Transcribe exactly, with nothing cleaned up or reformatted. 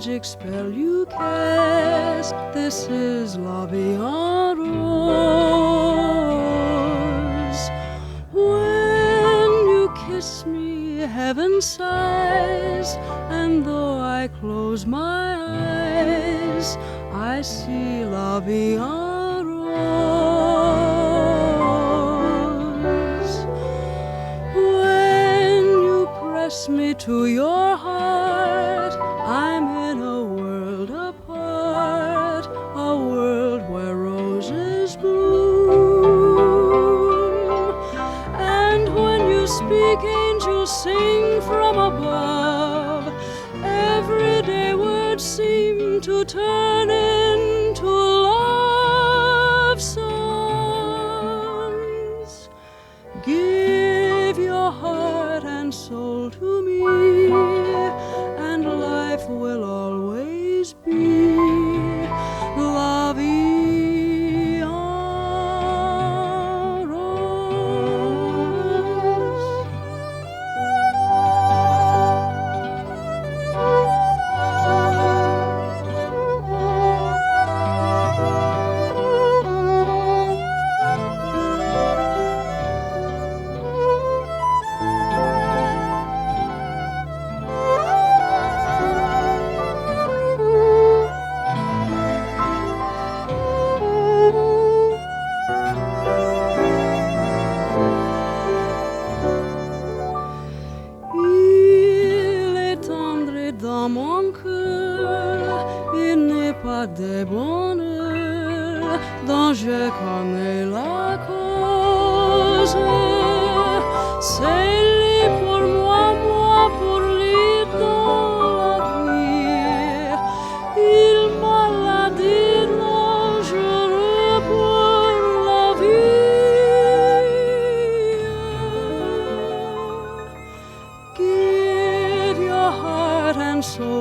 magic spell you cast. This is La Vie en Rose. When you kiss me, heaven sighs, and though I close my eyes, I see La Vie en Rose. When you press me to your heart, I'm in a world apart, a world where roses bloom. And when you speak, angels sing from above. Everyday words seem to turn into love songs. Give your heart and soul to me, and life will always be La Vie en Rose. Dans mon cœur, il n'est pas de bonheur dont je connais la cause. C'est lui pour moi, moi pour lui dans la vie. Il m'a l'a dit dangereux pour la vie. Give your heart and soul